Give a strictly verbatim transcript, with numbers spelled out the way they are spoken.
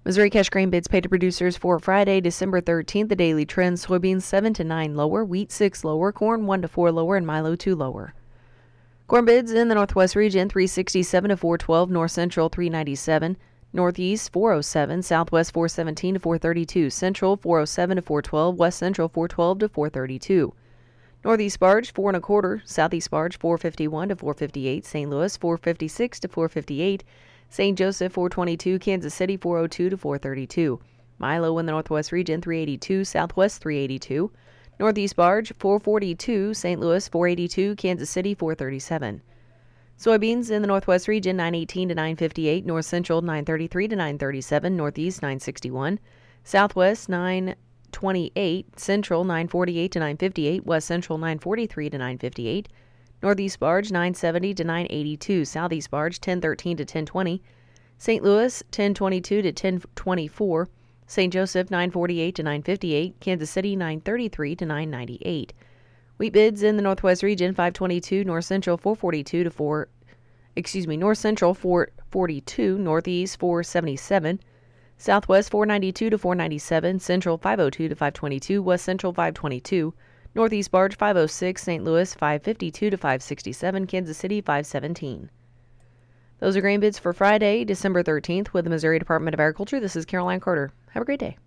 Missouri cash grain bids paid to producers for Friday, December thirteenth. The daily trend: soybeans seven to nine lower, wheat six lower, corn one to four lower, and milo two lower. Corn bids in the Northwest region: three sixty-seven to four twelve, North Central three ninety-seven, Northeast four oh seven, Southwest four seventeen to four thirty-two, Central four oh seven to four twelve, West Central four twelve to four thirty-two. Northeast barge four and a quarter, Southeast barge four fifty-one to four fifty-eight, Saint Louis four fifty-six to four fifty-eight, Saint Joseph four twenty-two, Kansas City four oh two to four thirty-two. Milo in the Northwest region three eighty-two, Southwest three eighty-two, Northeast barge four forty-two, Saint Louis four eighty-two, Kansas City four thirty-seven. Soybeans in the Northwest region nine eighteen to nine fifty-eight, North Central nine thirty-three to nine thirty-seven, Northeast nine sixty-one, Southwest nine twenty-eight, Central nine forty-eight to nine fifty-eight, West Central nine forty-three to nine fifty-eight, Northeast barge nine seventy to nine eighty-two, Southeast barge ten thirteen to ten twenty, Saint Louis ten twenty-two to ten twenty-four, Saint Joseph nine forty-eight to nine fifty-eight, Kansas City nine thirty-three to nine ninety-eight. Wheat bids in the Northwest region five twenty-two, North Central four forty-two to four, excuse me, North Central four forty-two, Northeast four seventy-seven, Southwest four ninety-two to four ninety-seven, Central five oh two to five twenty-two, West Central five twenty-two, Northeast barge five oh six, Saint Louis five fifty-two to five sixty-seven, Kansas City five seventeen. Those are grain bids for Friday, December thirteenth with the Missouri Department of Agriculture. This is Caroline Carter. Have a great day.